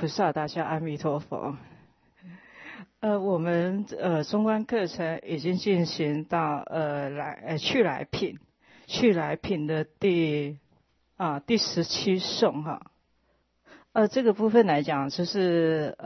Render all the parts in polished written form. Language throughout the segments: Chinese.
菩萨大家阿弥陀佛。我们中观课程已经进行到去来品的第17颂哈。这个部分来讲，就是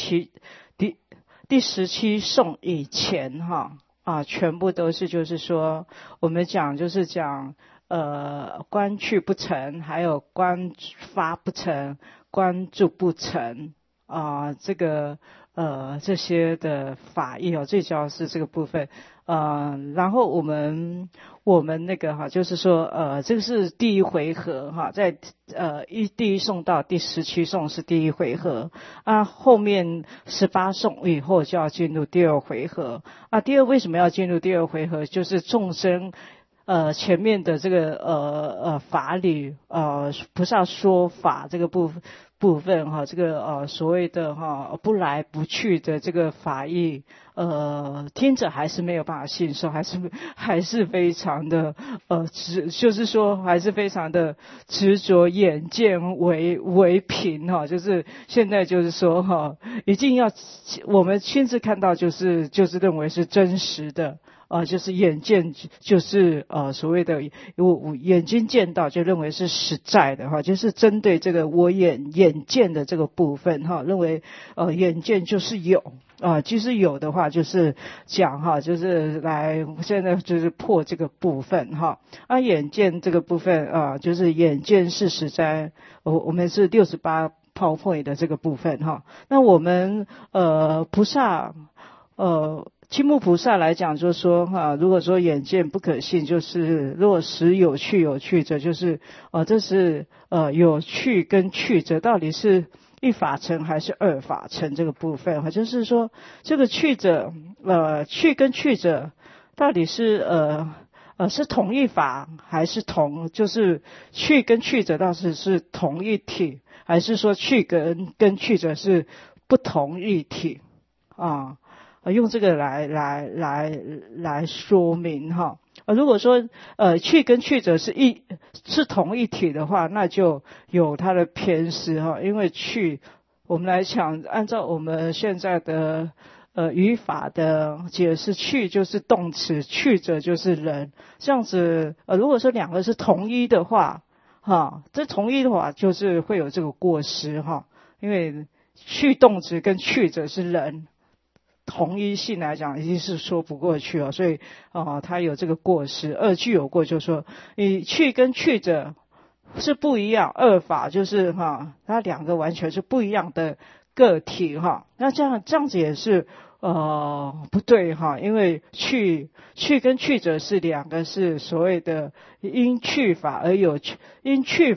第17颂以前哈全部都是就是说我们讲就是讲观去不成，还有观发不成，观住不成这个这些的法义最主要是这个部分。然后我们那个就是说这个是第一回合在第一颂到第17颂是第一回合后面18颂以后就要进入第二回合为什么要进入第二回合？就是众生前面的这个法理菩萨说法这个部分这个所谓的不来不去的这个法义听者还是没有办法信受，还是非常的就是说还是非常的执着眼见为凭就是现在就是说一定要我们亲自看到就是认为是真实的就是眼见就是所谓的我眼睛见到就认为是实在的就是针对这个我眼见的这个部分认为眼见就是有其实有的话就是讲就是来现在就是破这个部分眼见这个部分就是眼见是实在我们是68 PowerPoint 的这个部分那我们菩萨青目菩萨来讲就是说如果说眼见不可信，就是若实有趣者，就是这是有趣跟趣者到底是一法成还是二法成这个部分就是说这个趣者趣跟趣者到底是是同一法还是就是趣跟趣者到底是同一体，还是说趣跟趣者是不同一体用这个来说明如果说趣跟趣者是同一体的话，那就有它的偏失因为趣我们来讲按照我们现在的语法的解释，趣就是动词，趣者就是人，这样子如果说两个是同一的话这同一的话就是会有这个过失因为趣动词跟趣者是人，同一性来讲已经是说不过去所以它有这个过失。二句有过就是说你去跟去者是不一样，二法就是它两个完全是不一样的个体那这样子也是不对因为去跟去者是两个是所谓的因去法而有因去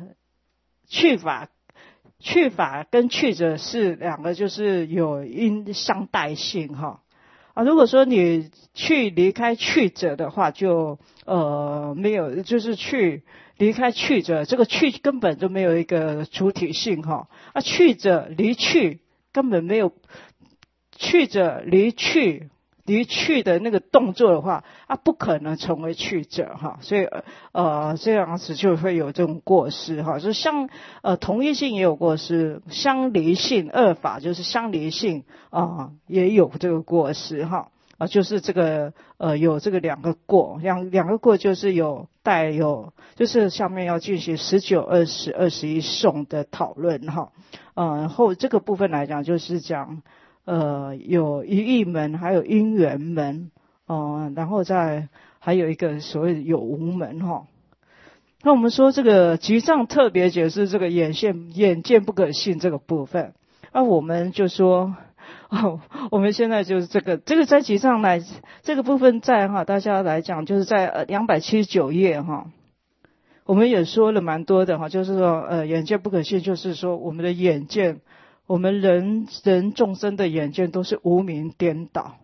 法跟去者是两个就是有因相待性如果说你去离开去者的话就没有，就是去离开去者，这个去根本就没有一个主体性去者离去根本没有，去者离去的那个动作的话不可能成为去者所以这样子就会有这种过失就像同一性也有过失，相离性二法就是相离性也有这个过失就是这个有这个两个过就是有带有就是下面要进行19、20、21颂的讨论后这个部分来讲就是讲有一义门，还有因缘门然后再还有一个所谓的有无门那我们说这个集藏特别解释这个眼见不可信这个部分我们就说我们现在就是这个在集藏来这个部分在大家来讲就是在279页我们也说了蛮多的就是说眼见不可信，就是说我们的眼见，我们人众生的眼见都是无明颠倒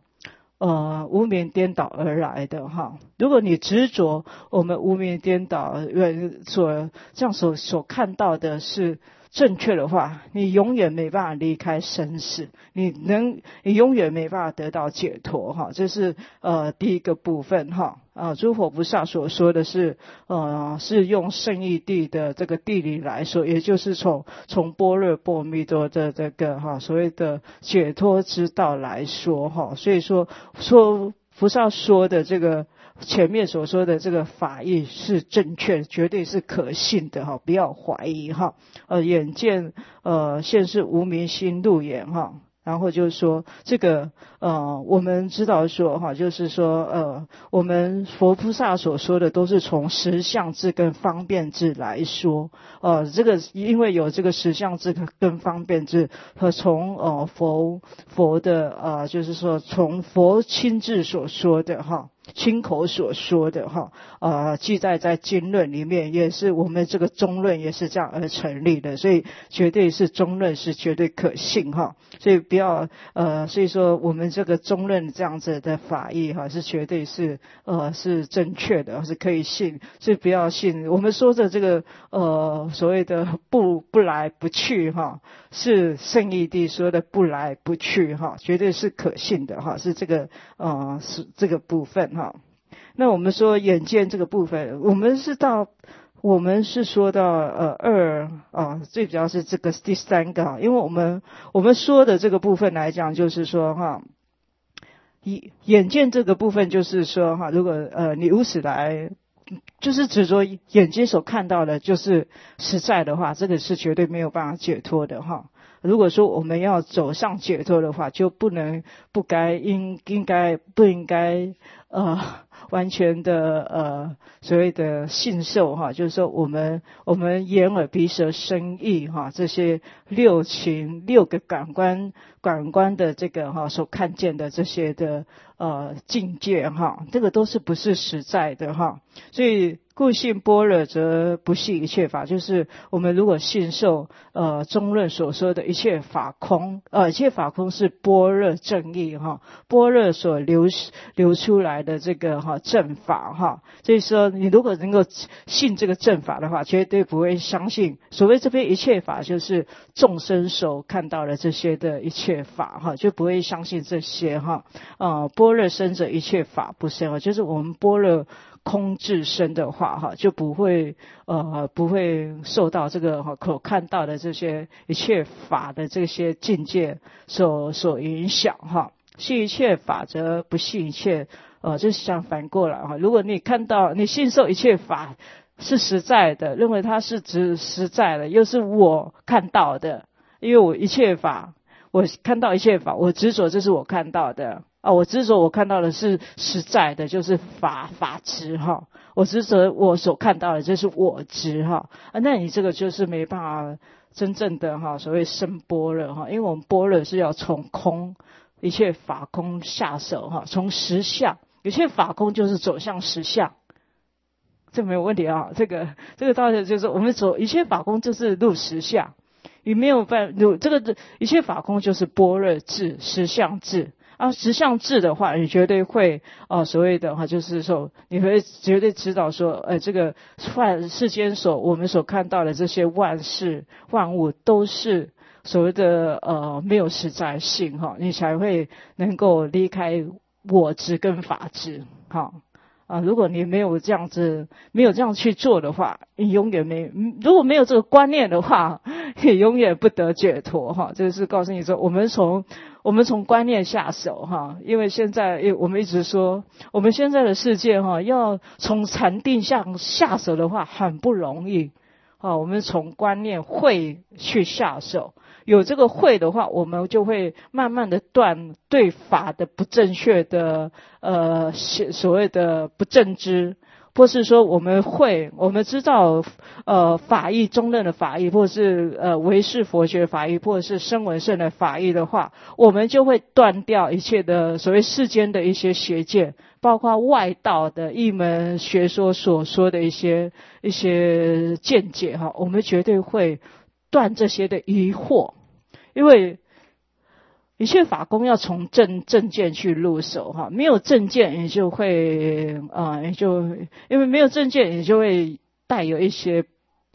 而来的如果你执着我们无明颠倒所看到的是正确的话，你永远没办法离开生死，你永远没办法得到解脱哈。这是第一个部分哈。诸佛菩萨所说的是是用圣义地的这个地理来说，也就是从般若波罗蜜多的这个所谓的解脱之道来说哈。所以说菩萨说的这个前面所说的这个法义是正确，绝对是可信的哈，不要怀疑哈。眼见现是无明心入眼哈。然后就是说这个我们知道说哈，就是说我们佛菩萨所说的都是从实相智跟方便智来说，这个因为有这个实相智跟方便智和从佛的就是说从佛亲自所说的哈，亲口所说的哈，记载在经论里面，也是我们这个中论也是这样而成立的，所以绝对是中论是绝对可信哈。所以不要所以说我们这个中论这样子的法义哈，是绝对是正确的，是可以信，所以不要信我们说的这个所谓的不来不去哈，是圣义地说的不来不去哈，绝对是可信的哈，是这个是这个部分哈。那我们说眼见这个部分，我们是说到最主要是这个第三个哈，因为我们说的这个部分来讲，就是说哈，眼见这个部分就是说哈，如果你如此来就是指着眼睛所看到的就是实在的话，这个是绝对没有办法解脱的哈。如果说我们要走上解脱的话，就不应该完全的所谓的信受哈，就是说我们眼耳鼻舌身意哈，这些六个感官的这个所看见的这些的境界哈，这个都是不是实在的哈。所以故信般若则不信一切法，就是我们如果信受中论所说的一切法空，一切法空是般若正义哈，般若所流出来的这个正法哈。所以说你如果能够信这个正法的话，绝对不会相信所谓这边一切法就是众生所看到的这些的一切法哈，就不会相信这些哈。般若生者一切法不生哈，就是我们般若空自身的话哈，就不会受到这个所看到的这些一切法的这些境界所影响哈。信一切法则不信一切就是相反过来哈。如果你看到你信受一切法是实在的，认为它是实在的，又是我看到的，因为我一切法我看到一切法，我执着这是我看到的我执着我看到的是实在的，就是法执哈。我执着我所看到的这是我执哈。那你这个就是没办法真正的所谓生般若哈，因为我们般若是要从空一切法空下手哈，从实相，一切法空就是走向实相，这没有问题啊。这个道理就是我们走一切法空就是入实相，你没有办法这个一切法空就是般若智实相智。实相智的话，你绝对会所谓的就是说你会绝对知道说这个世间我们所看到的这些万事万物都是所谓的没有实在性哈，你才会能够离开我执跟法执哈。如果你没有这样去做的话，你永远如果没有这个观念的话，你永远不得解脱哈。这是告诉你说，我们从观念下手哈，因为现在我们一直说，我们现在的世界哈，要从禅定下手的话很不容易我们从观念会去下手。有这个会的话，我们就会慢慢的断对法的不正确的所谓的不正知，或是说我们知道法义中论的法义，或是唯识佛学法义，或者是声闻乘的法义的话，我们就会断掉一切的所谓世间的一些邪见，包括外道的一门学说所说的一些见解哈，我们绝对会断这些的疑惑。因为一切法空要从正见去入手哈，没有正见你就会因为没有正见你就会带有一些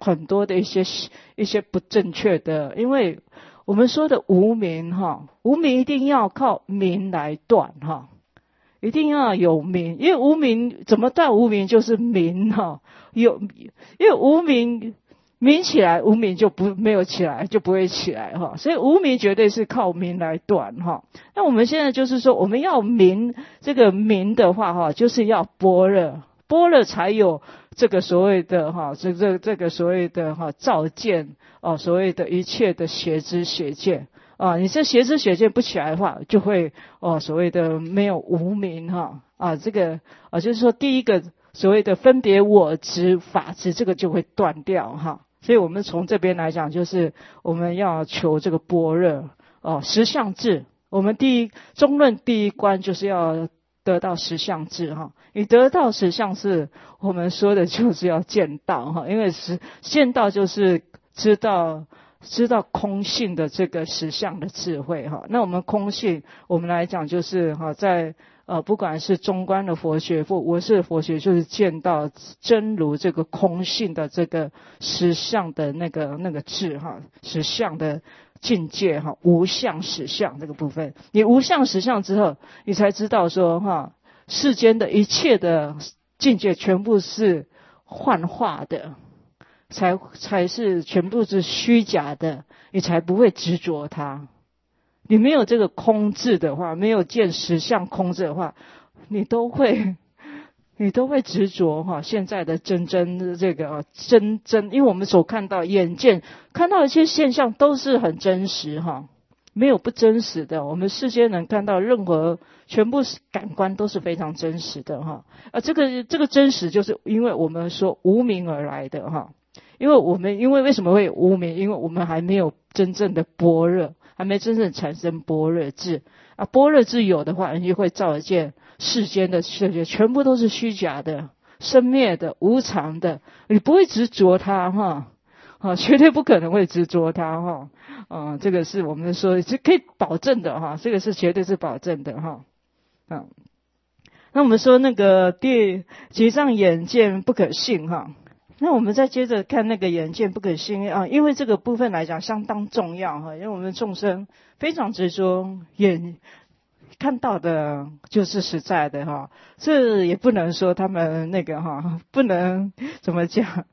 很多的一些不正确的，因为我们说的无明哈，无明一定要靠明来断哈，一定要有明，因为无明怎么断无明就是明哈，因为无明明起来，无明就没有起来，就不会起来哈，所以无明绝对是靠明来断哈。那我们现在就是说，我们要明这个明的话哈，就是要般若，般若才有这个所谓的哈，这个所谓的哈照见哦，所谓的一切的邪知邪见啊，你这邪知邪见不起来的话，就会哦所谓的没有无明哈啊，这个啊就是说第一个所谓的分别我执法执，这个就会断掉哈。所以我们从这边来讲，就是我们要求这个般若哦，实相智。我们中论第一关就是要得到实相智哈。你得到实相智，我们说的就是要见道哈，因为见道就是知道空性的这个实相的智慧哈。那我们空性，我们来讲就是哈，在不管是中观的佛学或唯识的佛学，就是见到真如这个空性的这个实相的那个智哈，实相的境界哈，无相实相这个部分。你无相实相之后，你才知道说哈，世间的一切的境界全部是幻化的，才是全部是虚假的，你才不会执着它。你没有这个空智的话，没有见实相空智的话，你都会执着哈。现在的真的这个真，因为我们所看到眼见看到一些现象都是很真实哈，没有不真实的。我们世间能看到任何全部感官都是非常真实的哈。这个真实就是因为我们说无明而来的哈。因为为什么会无明？因为我们还没有真正的般若，还没真正产生般若智啊。般若智有的话，你就会照见世间的世界全部都是虚假的、生灭的、无常的，你不会执着它哈，绝对不可能会执着它哈。这个是我们说是可以保证的哈，这个是绝对是保证的哈。那我们说那个结障眼见不可信哈。那我们再接着看那个眼见不可信啊，因为这个部分来讲相当重要哈，因为我们众生非常执着眼看到的就是实在的哈，这也不能说他们那个哈，不能怎么讲，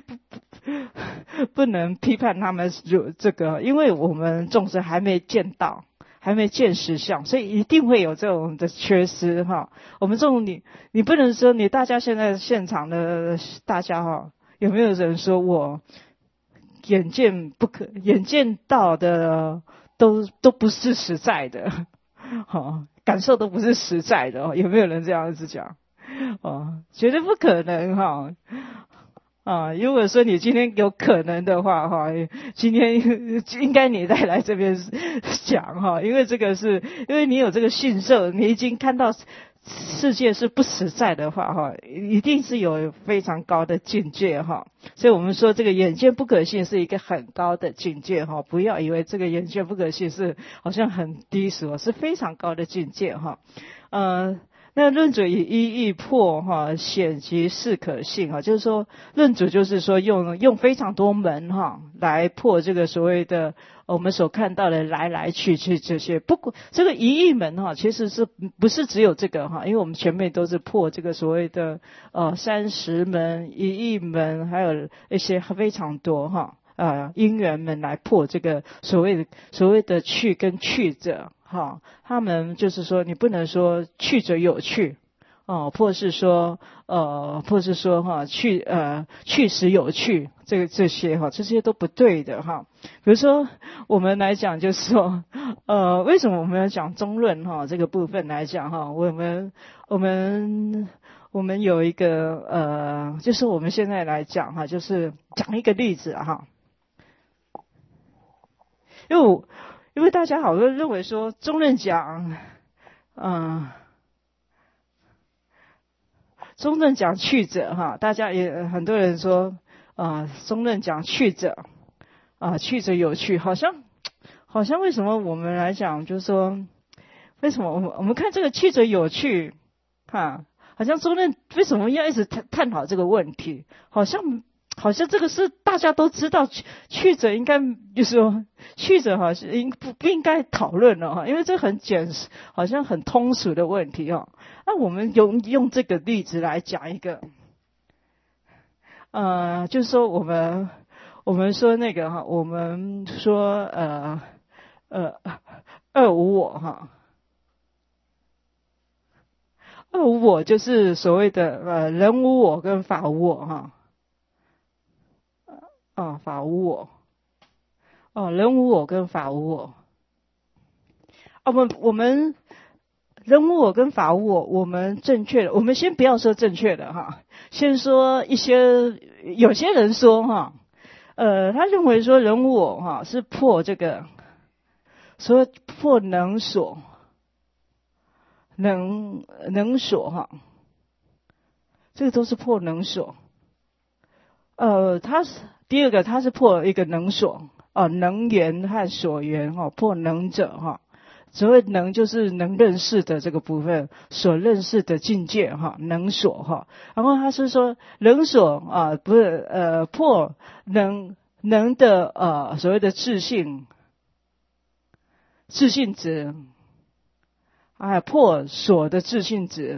不能批判他们这个，因为我们众生还没见到。还没见实相，所以一定会有这种的缺失哈。我们这种你不能说大家现在现场的大家哈，有没有人说我眼见到的都不是实在的，感受都不是实在的，有没有人这样子讲？绝对不可能哈。如果说你今天有可能的话哈，今天应该你再来这边讲哈，因为这个是因为你有这个信受，你已经看到世界是不实在的话哈，一定是有非常高的境界哈。所以我们说这个眼见不可信是一个很高的境界哈，不要以为这个眼见不可信是好像很低俗，是非常高的境界哈。那论主以一义破哈，显其是可信哈，就是说论主就是说用非常多门哈来破这个所谓的我们所看到的来去这些。不过这个一义门哈，其实是不是只有这个哈？因为我们前面都是破这个所谓的30门、一义门，还有一些非常多哈因缘门来破这个所谓的去跟去者。他们就是说，你不能说去者有去，或是说去时有去，这些都不对的哈。比如说我们来讲，就是说，为什么我们要讲中论哈这个部分来讲哈，我们有一个就是我们现在来讲哈，就是讲一个例子哈，因为大家好多认为说中论讲去者哈，大家也很多人说中论讲去者去者有去，好像为什么我们来讲就是说，为什么我们看这个去者有去好像中论为什么要一直探讨这个问题，好像好像这个是大家都知道，去者应该就是说去者好像不应该讨论了哈，因为这很好像很通俗的问题哈。那我们用这个例子来讲一个，就是说我们说那个哈，我们说二无我哈，二无我就是所谓的人无我跟法无我哈。法无我，人无我跟法无我。我们人无我跟法无我，我们正确的，我们先不要说正确的哈，先说有些人说哈，他认为说人无我哈是破这个，所谓破能所哈，这个都是破能所。第二个，它是破一个能所能缘和所缘破能者哈。所谓能就是能认识的这个部分，所认识的境界能所哈。然后他是说能所不是破能的所谓的自性质，破所的自性质。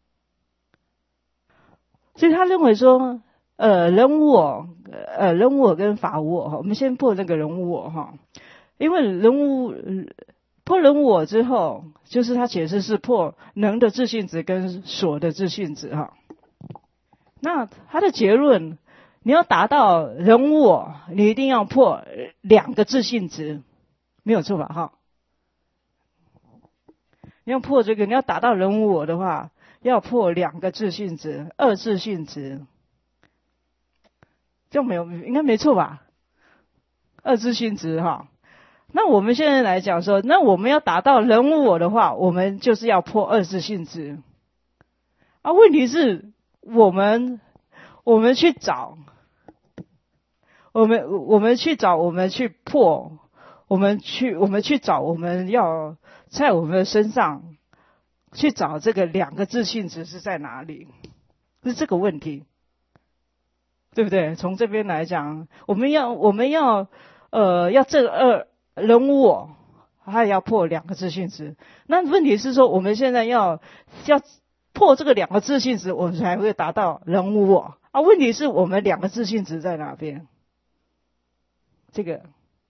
所以他认为说人无我跟法无我哈，我们先破那个人无我哈，因为破人无我之后，就是他解释是破能的自性质跟所的自性质哈。那他的结论，你要达到人无我，你一定要破两个自性质，没有错吧哈？你要破这个，你要达到人无我的话，要破两个自性质，二自性质。这样应该没错吧？二自性质哈。那我们现在来讲说，那我们要达到人无我的话，我们就是要破二自性质。问题是我们去找，我们去破，我们去找，我们要在我们的身上去找这个两个自性质是在哪里，是这个问题。对不对？从这边来讲，我们要这个人无我，还要破两个自性质。那问题是说，我们现在要破这个两个自性质，我们才会达到人无我。问题是我们两个自性质在哪边？这个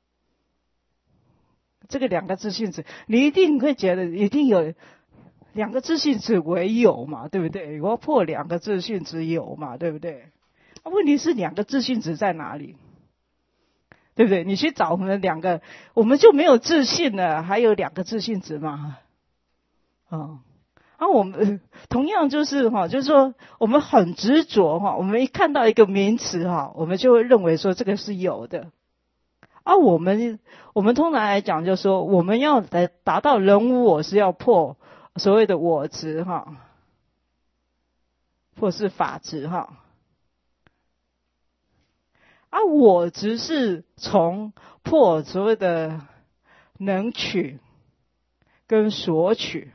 两个自性质，你一定会觉得一定有两个自性质为有嘛，对不对？我要破两个自性质有嘛，对不对？问题是两个自性质在哪里？对不对？你去找我们两个，我们就没有自信了，还有两个自性质嘛？我们同样就是就是说我们很执着我们一看到一个名词我们就会认为说这个是有的。我们通常来讲就是说，我们要来达到人无我，是要破所谓的我执或是法执我执是从破所谓的能取跟所取。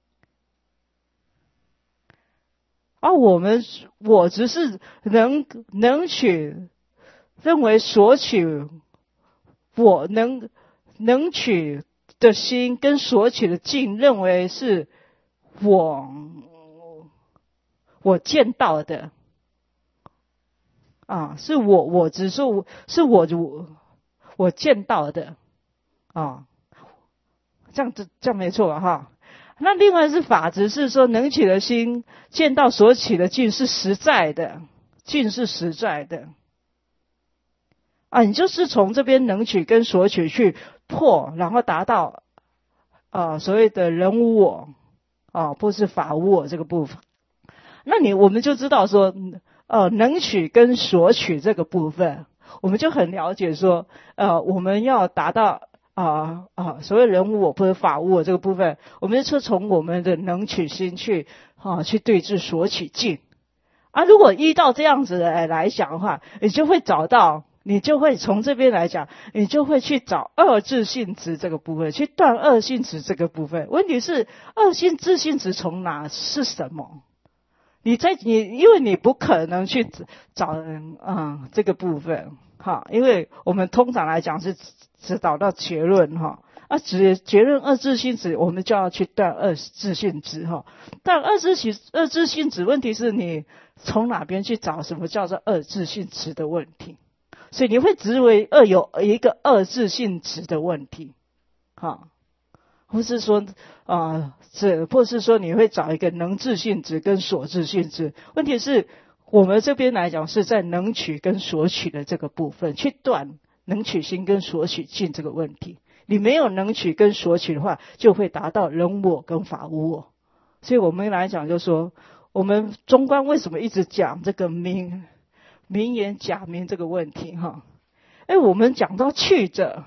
我执是能取，认为所取，我能取的心跟所取的境，认为是我见到的。是我执是我见到的这样没错吧哈？那另外是法执，是说能取的心见到所取的境是实在的，境是实在的你就是从这边能取跟所取去破，然后达到所谓的人无我或是法无我这个部分。那我们就知道说能取跟所取这个部分，我们就很了解说我们要达到所谓人无我或者法无我这个部分，我们就从我们的能取心去对治所取境如果依照这样子来讲的话，你就会找到，你就会从这边来讲，你就会去找二自性质这个部分，去断二性质这个部分。问题是二自性质从哪是什么？ 因为你不可能去找这个部分哈，因为我们通常来讲是只导到结论哈，结论二质性质，我们就要去断二质性质哈。但二质性质问题是你从哪边去找什么叫做二质性质的问题，所以你会只为有一个二质性质的问题哈。或是说或是说你会找一个能质性质跟所质性质，问题是我们这边来讲是在能取跟所取的这个部分去断能取心跟所取境这个问题。你没有能取跟所取的话，就会达到人我跟法无我。所以我们来讲就说，我们中观为什么一直讲这个名言假名这个问题哈？我们讲到去者，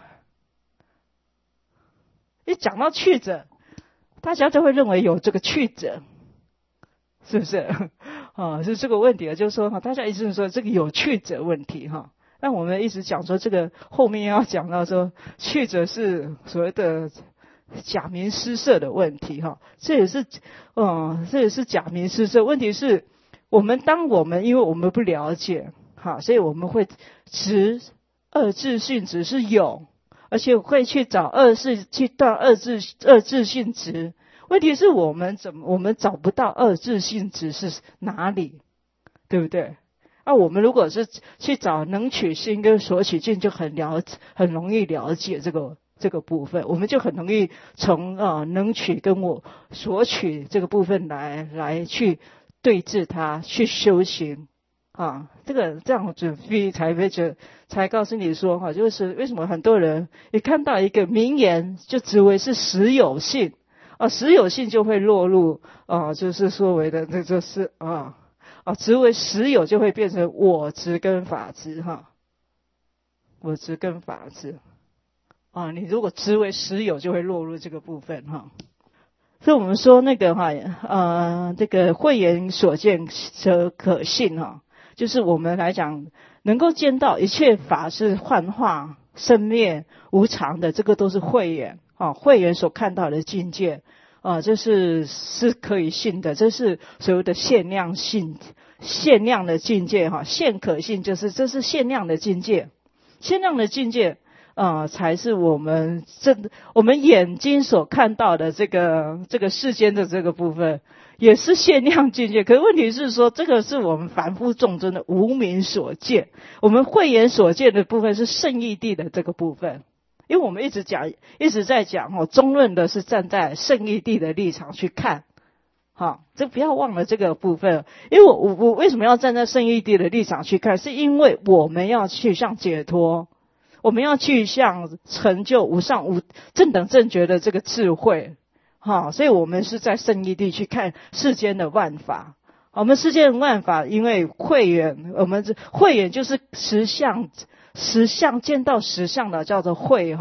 一讲到去者，大家就会认为有这个去者，是不是？是这个问题就是说大家一直说这个有去者问题哈。那我们一直讲说这个后面要讲到说去者是所谓的假名施设的问题哈，这也是假名施设。问题是因为我们不了解哈，所以我们会执二质性质是有，而且会去找去断二质性质。问题是我们找不到二质性质是哪里，对不对？我们如果是去找能取心跟所取境，就很容易了解这个部分，我们就很容易从能取跟我所取这个部分来去对治它，去修行这样子才告诉你说就是为什么很多人一看到一个名言就只为是实有性实有性就会落入就是所谓的这就是执为实有就会变成我执跟法执我执跟法执你如果执为实有就会落入这个部分所以我们说那个这个慧眼所见则可信就是我们来讲能够见到一切法是幻化生灭无常的，这个都是慧眼慧眼所看到的境界这是可以信的，这是所谓的限量的境界限可信，就是这是限量的境界，限量的境界才是我们眼睛所看到的这个世间的这个部分，也是限量境界。可是问题是说，这个是我们凡夫众生的无明所见，我们慧眼所见的部分是圣义谛的这个部分。因为我们一直在讲中论的是站在圣义谛的立场去看这不要忘了这个部分。因为我为什么要站在圣义谛的立场去看，是因为我们要去向解脱，我们要去向成就无上无正等正觉的这个智慧所以我们是在圣义谛去看世间的万法。我们世间的万法，因为慧眼，我们慧眼就是实相见到实相的叫做慧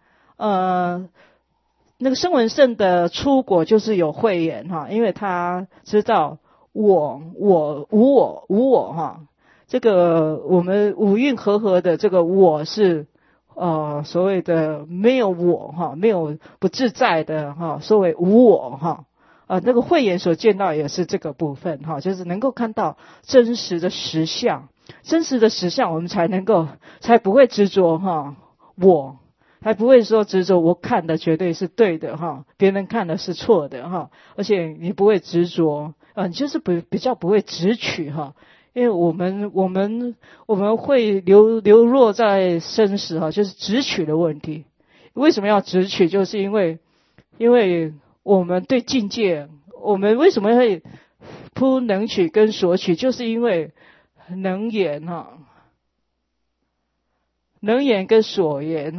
那个声闻圣的出果就是有慧眼因为他知道无我这个我们五蕴和合的这个我是所谓的没有我没有不自在的所谓无我那个慧眼所见到也是这个部分就是能够看到真实的实相，我们才不会执着我，还不会说执着我看的绝对是对的别人看的是错的而且你不会执着你就是比较不会执取因为我们会流落在生死就是执取的问题。为什么要执取？就是因为我们对境界，我们为什么会铺能取跟所取，就是因为能言能言跟所言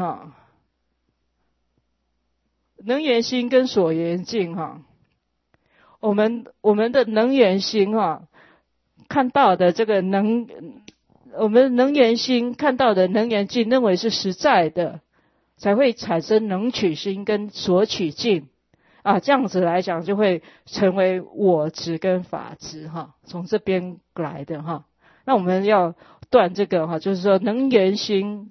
能言心跟所言境我们的能言心看到的这个我们能言心看到的能言境认为是实在的，才会产生能取心跟所取境这样子来讲就会成为我执跟法执从这边来的那我们要断这个就是说能言心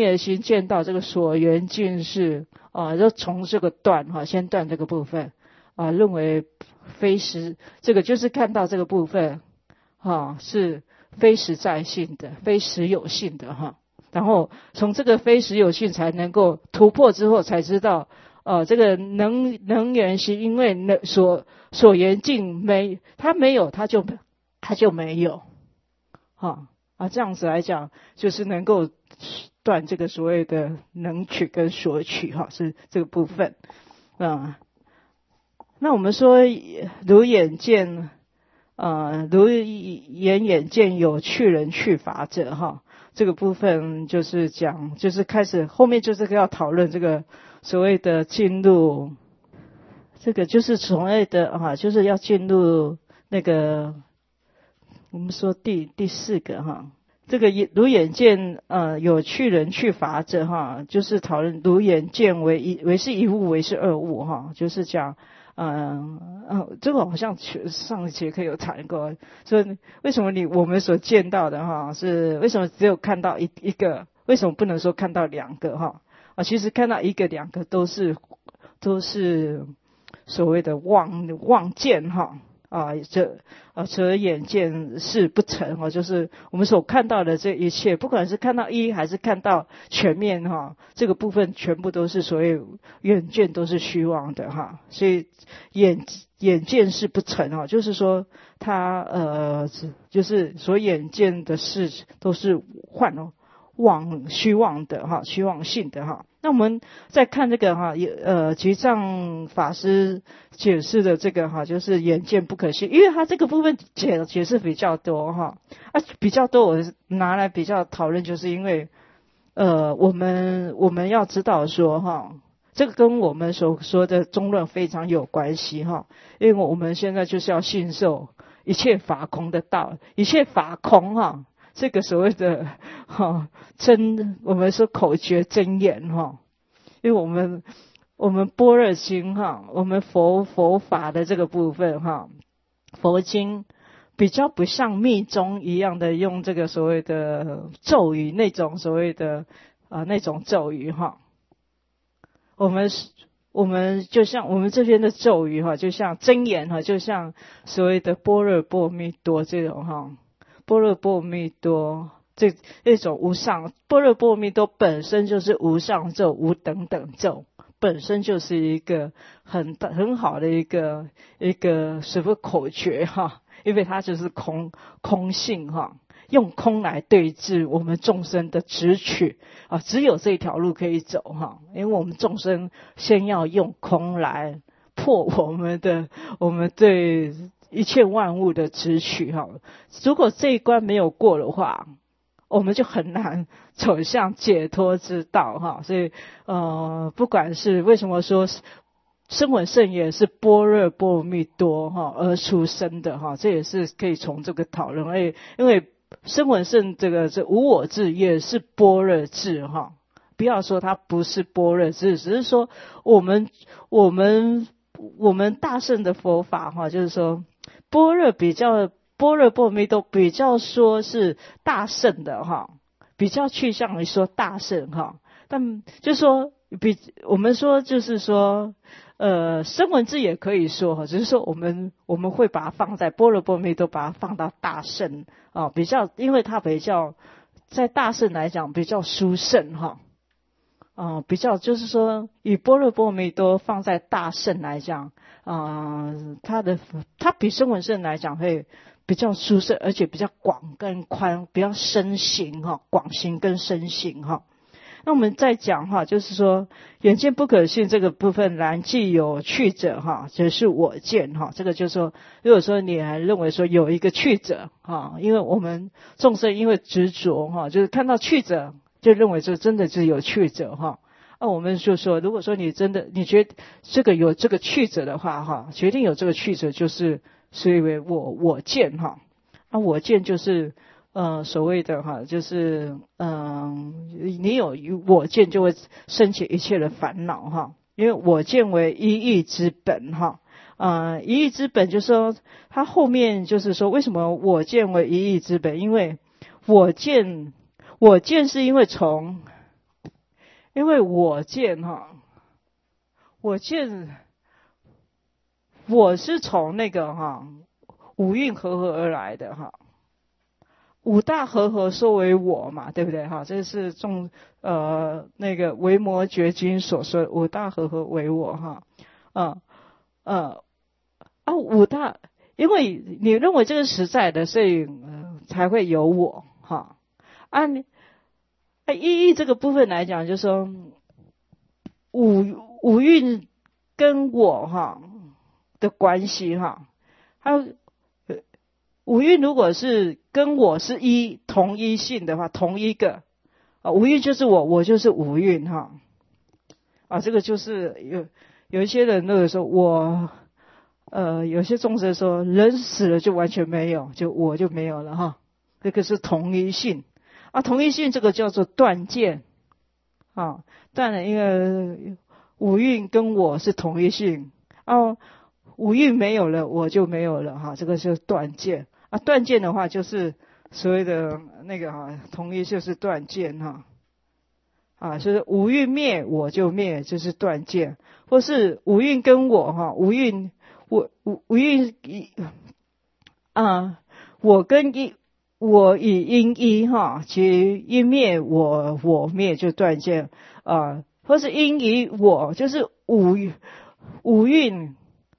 见到这个所缘境是就从这个断先断这个部分认为非实，这个就是看到这个部分是非实在性的，非实有性的然后从这个非实有性才能够突破之后，才知道这个能源是因为所缘境它没有，它就没有这样子来讲，就是能够断这个所谓的能取跟所取是这个部分那我们说如眼见如眼见有去人去法者这个部分就是讲，就是开始后面就是要讨论这个所谓的进入，这个就是所谓的就是要进入那个我们说第四个这个如眼见有去人去法者就是讨论如眼见为是一物为是二物就是讲这个好像上一节课有谈过，说为什么我们所见到的是为什么只有看到一个，为什么不能说看到两个其实看到一个两个都是所谓的妄见则眼见是不成就是我们所看到的这一切，不管是看到一还是看到全面这个部分全部都是所谓眼见都是虚妄的所以眼见是不成就是说它就是所眼见的事都是虚妄的虚妄性的那我们再看这个吉藏法师解释的这个就是眼见不可信，因为他这个部分解释比较多比较多我拿来比较讨论，就是因为我们要知道说这个跟我们所说的中论非常有关系因为我们现在就是要信受一切法空的道，一切法空这个所谓的我们说口诀真言因为我们般若经我们佛法的这个部分佛经比较不像密宗一样的用这个所谓的咒语，那种所谓的那种咒语我们就像我们这边的咒语就像真言就像所谓的般若波密多这种般若波密多这种无上，般若波密多本身就是无上咒、无等等咒，本身就是一个很好的一个什么口诀因为它就是空性用空来对治我们众生的执取只有这条路可以走因为我们众生先要用空来破我们对一切万物的执取如果这一关没有过的话，我们就很难走向解脱之道所以不管是为什么说声闻圣也是般若波罗蜜多而出生的这也是可以从这个讨论因为声闻圣这无我智也是般若智不要说它不是般若智，只是说我们大乘的佛法就是说般若波罗蜜多比较说是大乘的比较趋向于说大乘但就是说我们说就是说声闻智也可以说只是说我们会把它放在般若波罗蜜多，把它放到大乘比较，因为它比较在大乘来讲比较殊胜比较就是说以般若波罗蜜多放在大乘来讲它比声闻圣来讲会比较殊胜，而且比较广跟宽，比较深行广行跟深行那我们再讲就是说眼见不可信这个部分，然既有去者就是我见这个就是说，如果说你还认为说有一个去者因为我们众生因为执着就是看到去者就认为这真的是有去者我们就说如果说你真的你觉得这个有这个去者的话决定有这个去者，就是所以为我见我见就是所谓的就是你有我见就会生起一切的烦恼因为我见为一义之本一义之本就是说它后面就是说为什么我见为一义之本，因为我见是因为我见我是从那个五蕴和合而来的五大和合说为我嘛，对不对这是那个维摩诘经所说五大和合为我五大，因为你认为这个实在的，所以才会有我意义这个部分来讲，就是说五蕴跟我的关系还有五蕴如果是跟我是同一性的话，同一个五蕴就是我就是五蕴这个就是有一些人都有说有些宗师说人死了就完全没有，就我就没有了这个是同一性同一性这个叫做断见断了，因为五蕴跟我是同一性五蕴没有了我就没有了这个是断见断见的话就是所谓的那个同一就是断见就是五蕴灭我就灭，就是断见，或是五蕴跟我五蕴五蕴我跟我以因其因灭我灭就断见或是因以我，就是五蕴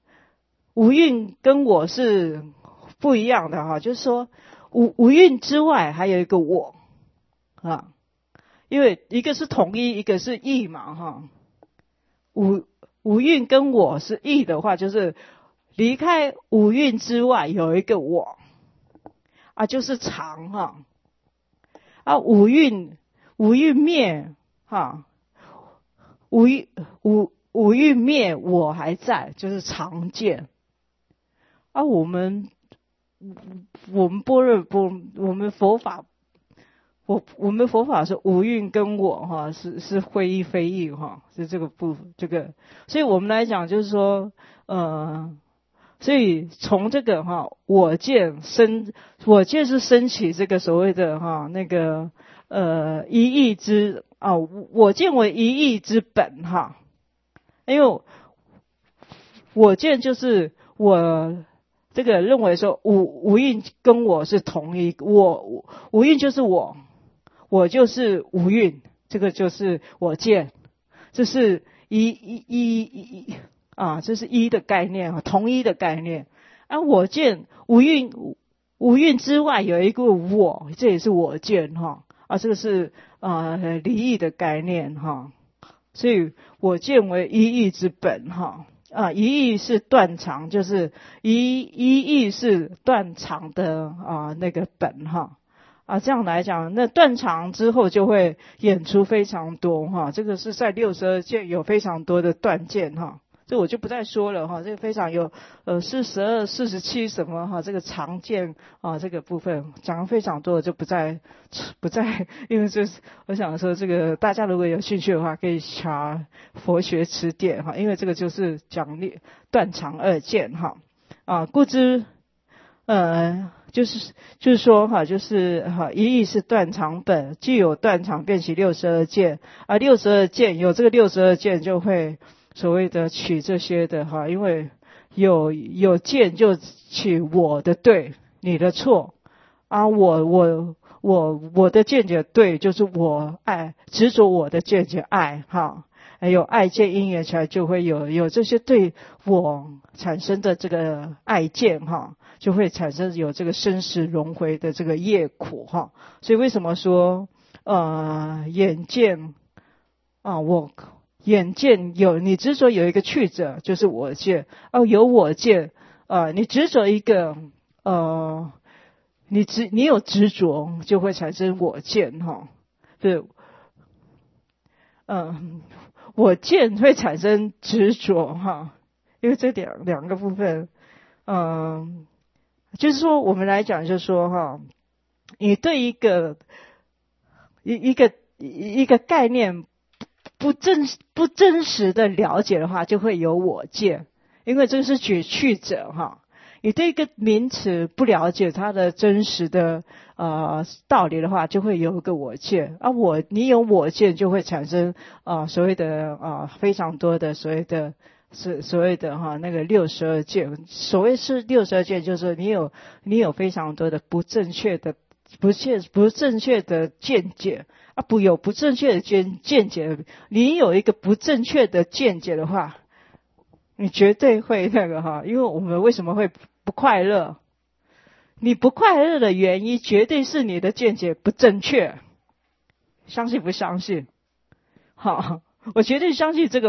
跟我是不一样的就是说五蕴之外还有一个我因为一个是统一，一个是异嘛五蕴跟我是异的话，就是离开五蕴之外有一个我就是常五蕴灭五蕴灭我还在，就是常见我们般若我们佛法我们佛法是五蕴跟我是非一非异是这个部分这个，所以我们来讲就是说所以从这个我见是升起这个所谓的那个一义之我见为一义之本因为我见就是我这个认为说五蕴跟我是同一，五蕴就是我就是五蕴，这个就是我见，这是这是一的概念同一的概念我见五蕴之外有一个我，这也是我见这个是离异的概念所以我见为一义之本一义是断常，就是一义是断常的那个本这样来讲，那断常之后就会演出非常多这个是在62见有非常多的断见这我就不再说了这个非常有42、47什么这个常见这个部分讲得非常多的就不再，因为这我想说这个大家如果有兴趣的话可以查佛学词典因为这个就是讲断常二见故知就是说就是一义是断常本，具有断常便起62见62见有这个62见就会所谓的取这些的因为有见就取我的对你的错我的见解对，就是我爱执着我的见解爱有爱见因缘起来就会有这些对我产生的这个爱见就会产生有这个生死轮回的这个业苦所以为什么说眼见我眼见有你执着有一个去者就是我见有我见你执着一个你有执着就会产生我见对我见会产生执着因为这两个部分就是说我们来讲就是说你对一个概念不真实的了解的话就会有我见，因为这是举去者你对一个名词不了解它的真实的道理的话，就会有一个我见啊，你有我见，就会产生所谓的非常多的所谓的那个62见。所谓是62见，就是你有非常多的不正确的见解啊，有不正确的见解，你有一个不正确的见解的话，你绝对会那个因为我们为什么会不快乐？你不快乐的原因，绝对是你的见解不正确，相信不相信？我绝对相信这个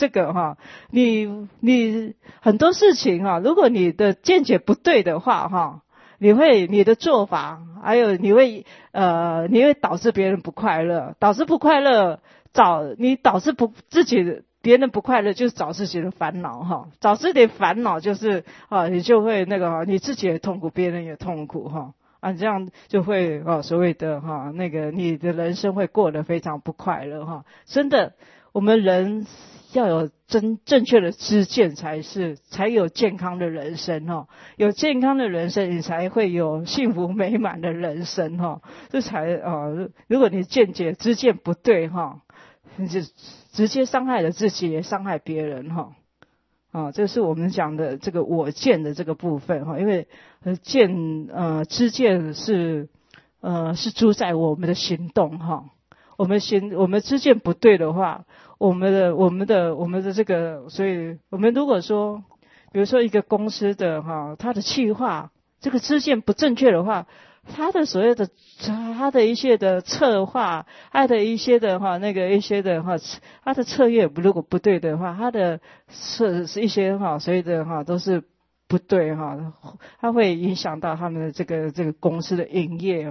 你很多事情如果你的见解不对的话你的做法，还有你会导致别人不快乐，导致不快乐，导致别人不快乐，就是找自己的烦恼找自己的烦恼就是你就会那个你自己也痛苦，别人也痛苦这样就会所谓的那个你的人生会过得非常不快乐真的，我们人要有正确的知见，才有健康的人生有健康的人生，你才会有幸福美满的人生这才如果你知见不对你就直接伤害了自己，也伤害别人这是我们讲的这个我见的这个部分因为知见是住在我们的行动我们知见不对的话，我们的这个，所以我们如果说，比如说一个公司的它的企划这个知见不正确的话，他的所谓的他的一些的策划，他的一些的他的策略如果不对的话，他的是一些所谓的都是不对它会影响到他们的这个公司的营业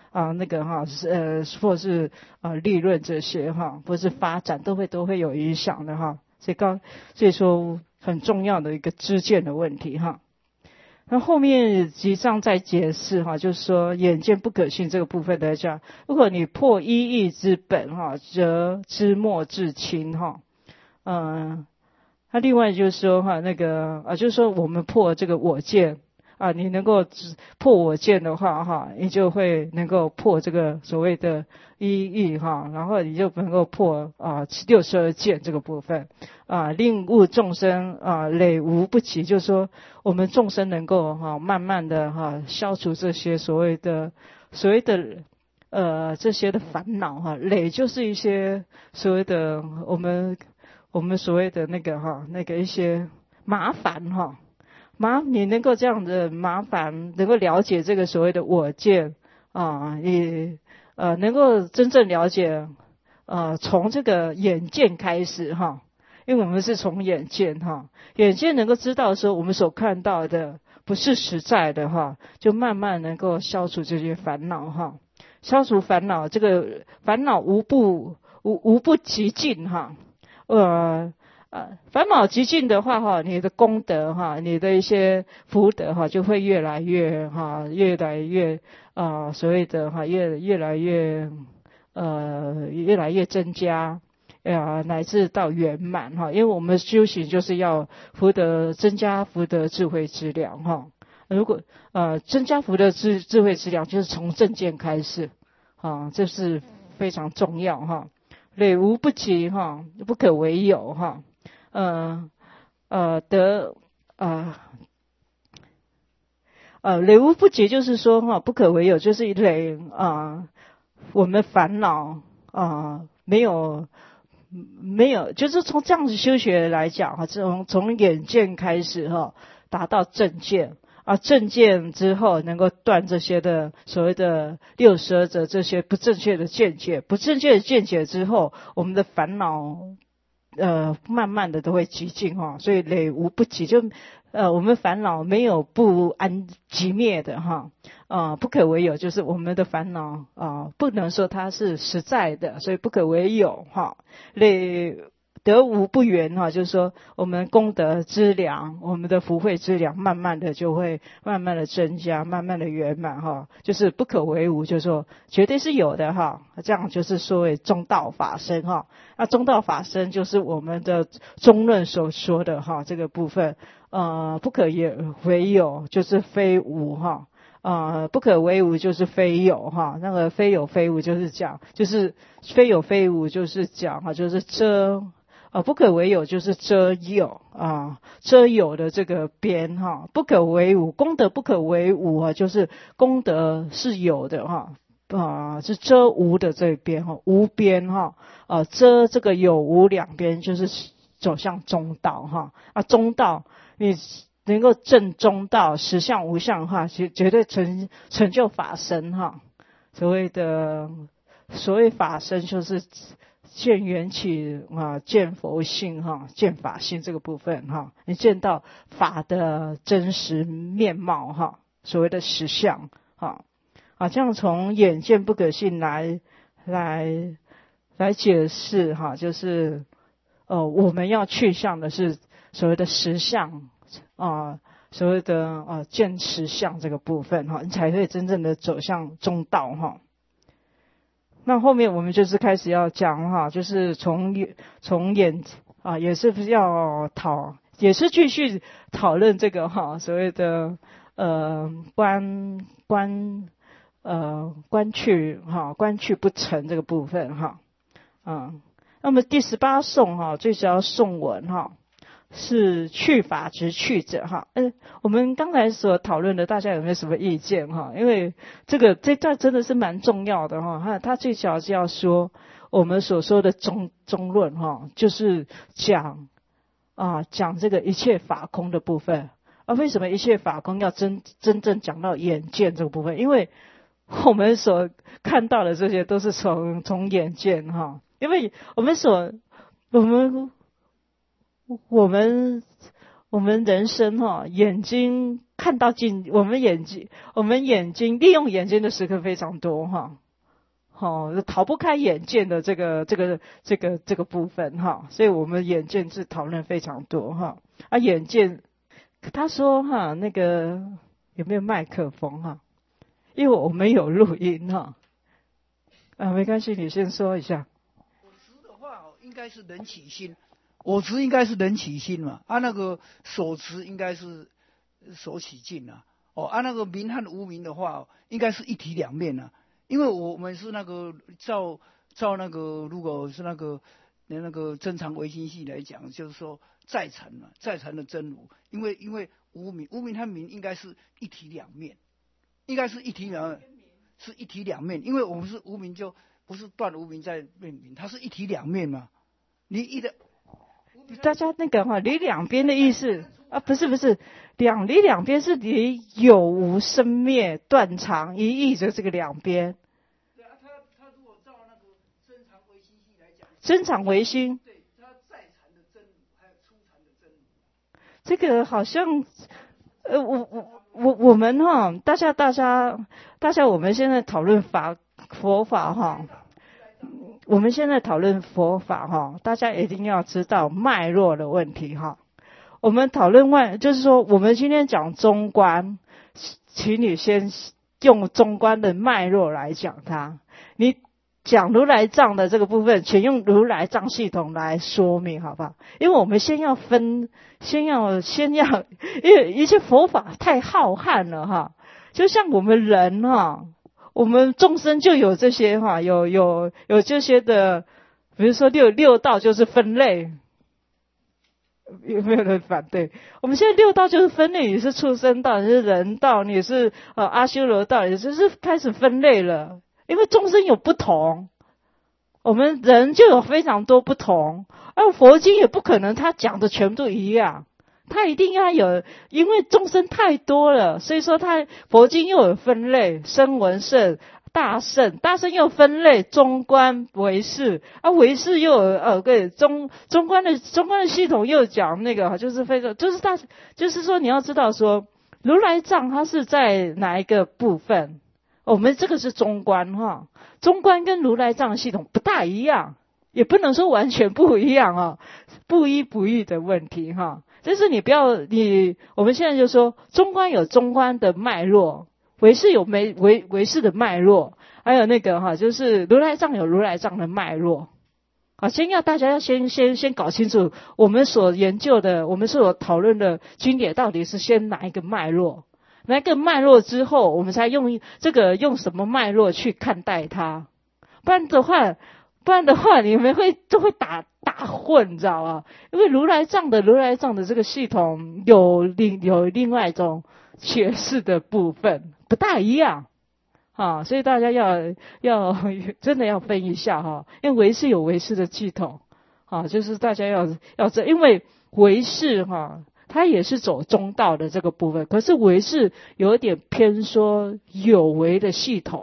或是利润这些或是发展都会有影响的所以说很重要的一个知见的问题那后面集上再解释就是说眼见不可信这个部分来讲，如果你破一义之本则知末至轻那另外就是说那个就是说我们破这个我见你能够破我见的话你就会能够破这个所谓的一义然后你就能够破62见这个部分令悟众生累无不及，就是说我们众生能够慢慢的消除这些所谓的这些的烦恼累就是一些所谓的我们所谓的那个一些麻烦你能够这样的麻烦能够了解这个所谓的我见你能够真正了解从这个眼见开始因为我们是从眼见眼见能够知道说我们所看到的不是实在的就慢慢能够消除这些烦恼消除烦恼，这个烦恼无不极尽烦恼极尽的话你的功德你的一些福德就会越来越所谓的越来越增加乃至到圆满因为我们修行就是要增加福德智慧资粮如果增加福德智慧资粮，就是从正见开始这是非常重要累无不及不可为有累无不及就是说不可为有，就是累我们烦恼没有，就是从这样子修学来讲从眼见开始达到正见正见之后能够断这些的所谓的62者这些不正确的见解，不正确的见解之后，我们的烦恼慢慢的都会极尽所以累无不及，就我们烦恼没有不寂灭的不可为有，就是我们的烦恼不能说它是实在的，所以不可为有累得无不圆哈，就是说我们功德资粮，我们的福慧资粮，慢慢的就会慢慢的增加，慢慢的圆满哈，就是不可为无，就是说绝对是有的哈。这样就是所谓中道法身哈。那中道法身就是我们的中论所说的哈这个部分，不可也为有，就是非无哈。不可为无就是非有哈，那个非有非无就是讲，就是非有非无就是讲哈，就是遮。不可为有就是遮有遮有的这个边哈，不可为无，功德不可为无啊，就是功德是有的哈，是遮无的这边哈，无边哈，遮这个有无两边，就是走向中道哈。中道你能够证中道，实相无相的话，绝对成就法身哈。所谓法身就是见缘起见佛性见法性这个部分你见到法的真实面貌所谓的实相这样从眼见不可信来解释就是我们要去向的是所谓的实相所谓的见实相这个部分你才会真正的走向中道那后面我们就是开始要讲就是从眼也是要也是继续讨论这个所谓的观去不成这个部分那么第18颂最主要颂文是去法直去者我们刚才所讨论的大家有没有什么意见因为这段真的是蛮重要的它最主要是要说我们所说的中论就是讲这个一切法空的部分为什么一切法空要真正讲到眼见这个部分？因为我们所看到的这些都是从眼见因为我们人生眼睛看到我们眼睛利用眼睛的时刻非常多逃不开眼见的这个部分所以我们眼见是讨论非常多眼见他说那个有没有麦克风因为我们有录音没关系，你先说一下。 我执的话应该是能起心。我执应该是能起心嘛，那个所执应该是所起境那个明和无明的话，应该是一体两面因为我们是那个照那个，如果是那个真常唯心系来讲，就是说在禅的真如，因为无明和明应该是一体两面，应该是一体两面，因为我们是无明就不是断无明在变明，它是一体两面嘛， 大家那个离两边的意思不是离两边是离有无生灭断常一义的这个两边。 对他如果照那个真常唯心系来讲， 真常唯心， 对，他在禅的真如还有出禅的真如。 这个好像我们大家我们现在讨论佛法我们现在讨论佛法大家一定要知道脉络的问题我们讨论就是说我们今天讲中观，请你先用中观的脉络来讲它。你讲如来藏的这个部分，请用如来藏系统来说明好不好？因为我们先要因为一些佛法太浩瀚了就像我们人我们众生就有这些有这些的，比如说六道就是分类，有没有人反对？我们现在六道就是分类，你是畜生道，你是人道，你是阿修罗道，也就是开始分类了。因为众生有不同，我们人就有非常多不同，而佛经也不可能他讲的全部一样。他一定要有，因为众生太多了，所以说佛经又有分类，声闻圣、大圣又分类，中观、唯识唯识又有中观的系统又讲那个，就是非常就是说你要知道说如来藏它是在哪一个部分，我们这个是中观中观跟如来藏系统不大一样。 也不能说完全不一样啊，不一不异的问题哈。就是我们现在就说中观有中观的脉络，唯识有唯识的脉络，还有那个哈，就是如来藏有如来藏的脉络。好，大家要先搞清楚我们所研究的，我们所讨论的经典到底是先哪一个脉络，哪一个脉络之后，我们才用什么脉络去看待它。不然的话，你们都会打混，你知道吗？因为如来藏的这个系统有另外一种解释的部分，不大一样。所以大家要真的要分一下哈，因为唯识有唯识的系统，就是大家要因为唯识它也是走中道的这个部分，可是唯识有点偏说有为的系统，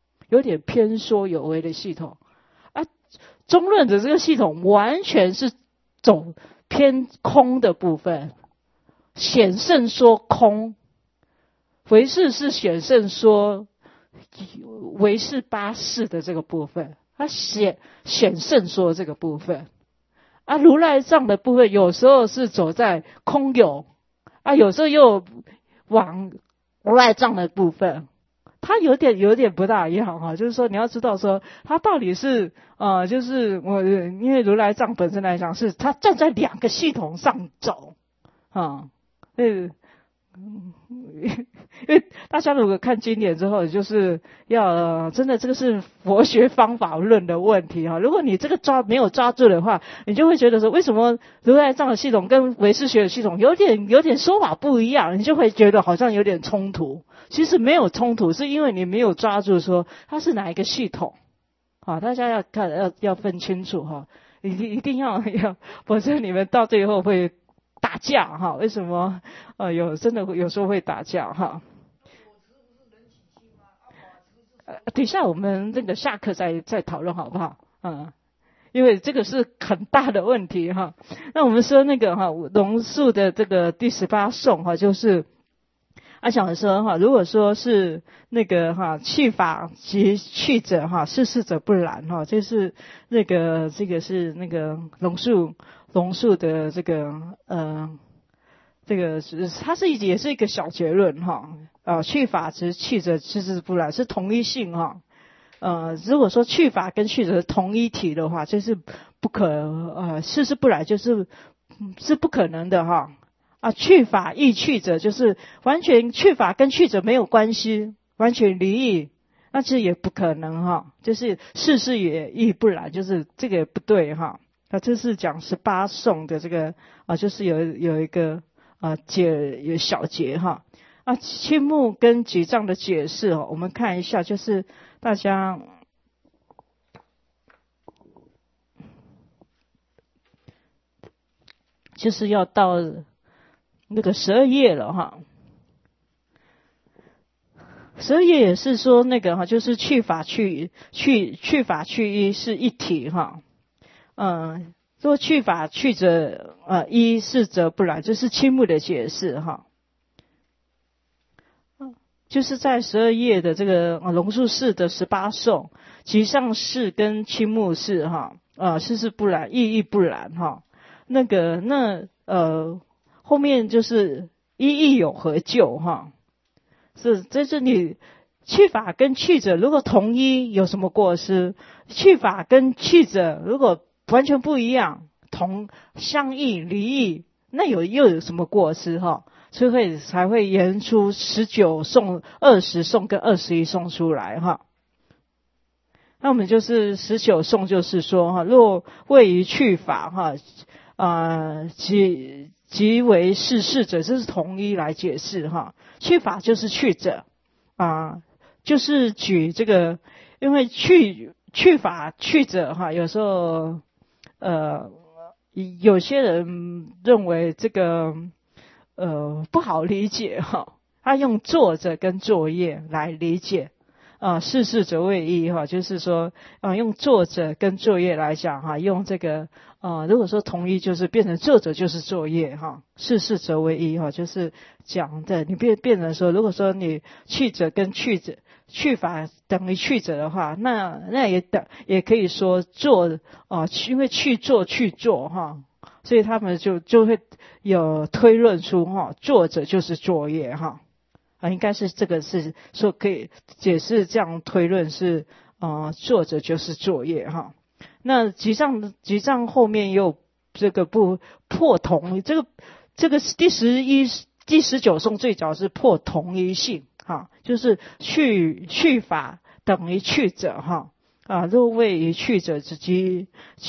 中论的这个系统完全是走偏空的部分，显圣说空，唯识是显圣说唯识八识的这个部分，它显圣说这个部分如来藏的部分有时候是走在空有有时候又往如来藏的部分，它有点不大一样就是说你要知道说它到底是就是因为如来藏本身来讲是它站在两个系统上走因为大家如果看经典之后，就是要真的这个是佛学方法论的问题如果你这个没有抓住的话，你就会觉得说为什么如来藏的系统跟唯识学的系统有点说法不一样，你就会觉得好像有点冲突。其实没有冲突，是因为你没有抓住说它是哪一个系统大家要分清楚一定要，否则你们到最后会打架为什么真的有时候会打架等一下我们这个下课再讨论好不好因为这个是很大的问题那我们说那个龙树的这个第18颂就是想说如果说是那个去法及去者事事者不然就是这个是那个龙树的这个它也是一个小结论去法及去者事事不然是同一性如果说去法跟去者同一体的话，就是事事不然是不可能的去法亦去者就是完全去法跟去者没有关系，完全离异，那其实也不可能就是事事也亦不然，就是这个也不对这是讲18颂的这个就是有一个有小节青目跟举藏的解释我们看一下，就是大家就是要到那个12页了12页也是说那个就是去法去一是一体说去法去者一是则不然，这是青目的解释就是在12页的这个龙树寺的18颂，其上士跟青目士事事不然，亦不然后面就是一有何救这是你去法跟去者如果同一有什么过失，去法跟去者如果完全不一样，相异离异，那又有什么过失所以才会言出19颂、20颂跟21颂出来那我们就是19颂就是说若位于去法即为事者，这是同一来解释去法就是去者就是举这个，因为去法去者有时候有些人认为这个不好理解他用作者跟作业来理解事者为一就是说用作者跟作业来讲用这个如果说同一就是变成作者就是作业事者为一就是讲的你变成说，如果说你去者跟去去法等于去者的话，那也可以说做因为去做哈，所以他们就会有推论出作者就是作业哈应该是这个是说可以解释这样推论是作者就是作业哈。那集藏后面又这个不破同，这个第19颂最早是破同一性哈，就是去法等于去者哈若谓于去者即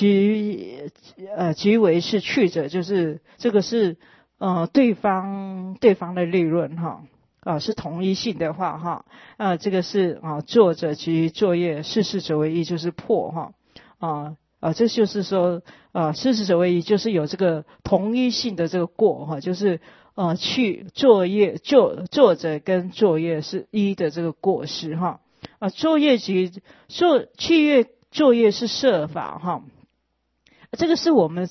为是去者，就是这个是对方的立论哈是同一性的话哈这个是作者及作业事者为一，就是破哈这就是说事者为一，就是有这个同一性的这个过哈，就是去作业作者跟作业是一的这个过失哈作业及去作业是设法哈，这个是我们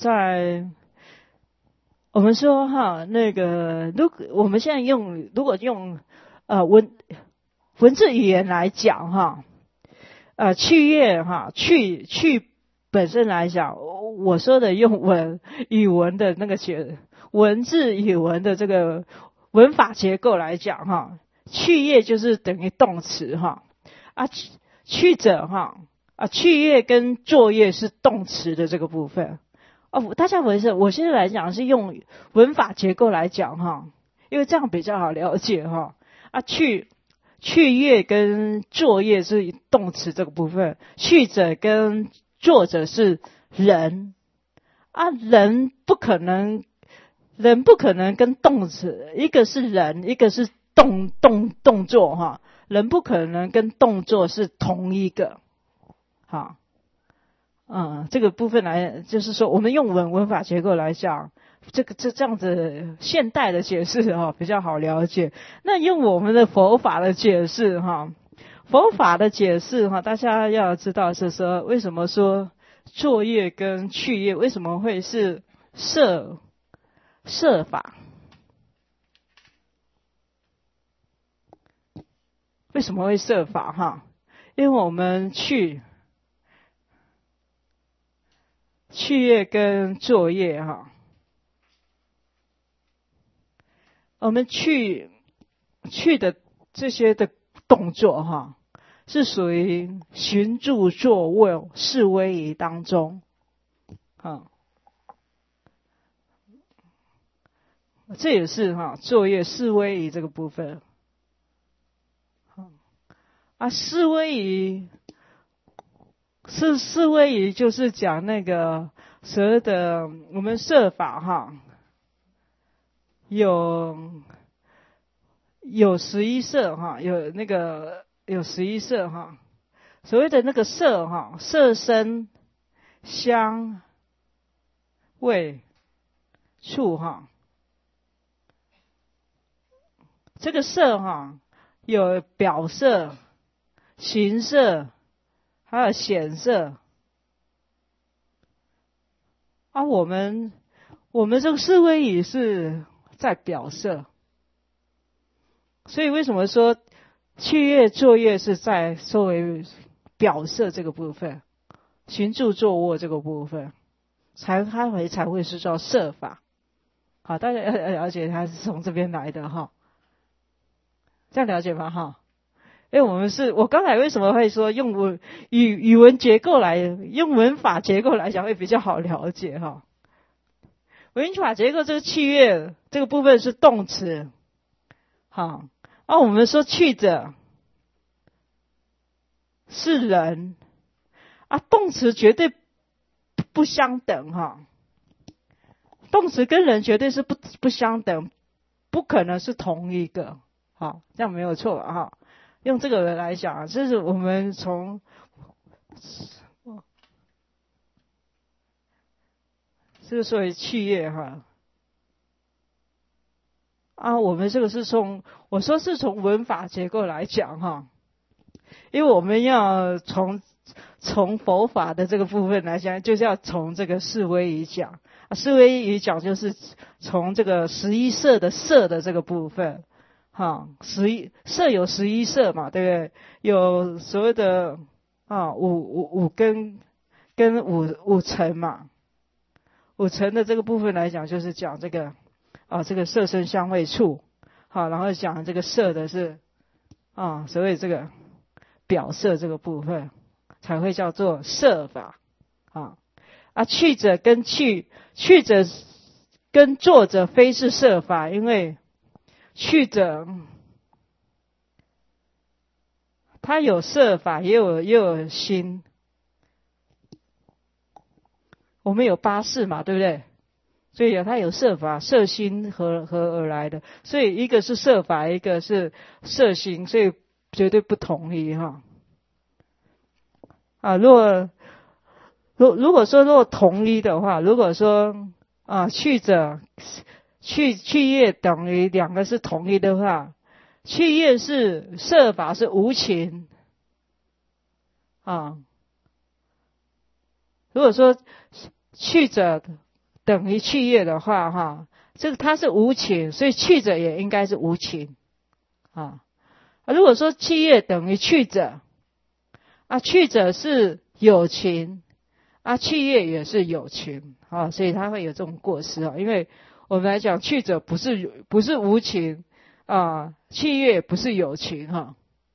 说哈那个我们现在如果用文字语言来讲哈去业哈去本身来讲，我说的用语文的那个文字语文的这个文法结构来讲哈，去业就是等于动词哈去者哈去业跟作业是动词的这个部分大家我现在来讲是用文法结构来讲哈，因为这样比较好了解哈去业跟作业是动词这个部分，去者跟作者是人人不可能跟动词，一个是人，一个是动作哈，人不可能跟动作是同一个好这个部分来就是说我们用文法结构来讲，这样子现代的解释比较好了解。那用我们的佛法的解释佛法的解释大家要知道是说为什么说作业跟去业为什么会是设法，为什么会设法因为我们去业跟作业我们去的这些的动作是属于行住坐卧事威仪当中这也是作业事威仪这个部分事威仪事威仪就是讲那个所谓的我们设法有11色有那个有11色所谓的那个色色身香味触这个色有表色形色还有显色我们这个事威仪是在表色，所以为什么说去业作业是在作为表色这个部分，行住坐卧这个部分才会是叫设法好，大家要了解它是从这边来的这样了解吗因为我刚才为什么会说用语文结构用文法结构来讲会比较好了解文法结构这个去业这个部分是动词我们说去者是人动词绝对不相等动词跟人绝对是不相等，不可能是同一个这样没有错用这个来讲这是我们从这个所谓去业我们这个是我说是从文法结构来讲因为我们要从佛法的这个部分来讲，就是要从这个事威仪讲事威仪讲就是从这个11色的色的这个部分色有11色嘛，对不对？有所谓的五根跟五尘嘛。五尘的这个部分来讲，就是讲这个这个色声香味触，然后讲这个色的是所谓这个表色这个部分才会叫做色法去者跟去者跟作者非是色法，因为去者它有色法，也有心。我们有八识嘛，对不对？所以它有色法，色心合而来的，所以一个是色法，一个是色心，所以绝对不同意如果说同一的话，如果说去者去业等于两个是同一的话，去业是色法是无情如果说去者等于去业的话这个它是无情，所以去者也应该是无情如果说去业等于去者去者是有情去业也是有情所以它会有这种过失因为我们来讲去者不是无情去业不是有情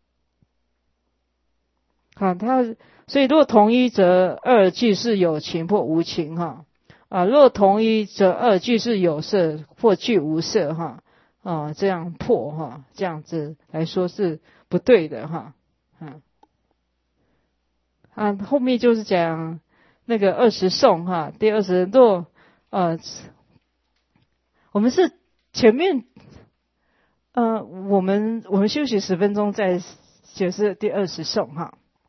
它所以若同一则二俱是有情或无情若同一则二俱是有色或俱无色这样破这样子来说是不对的后面就是讲那个20颂第20若我们是前面我们休息10分钟再解释第20颂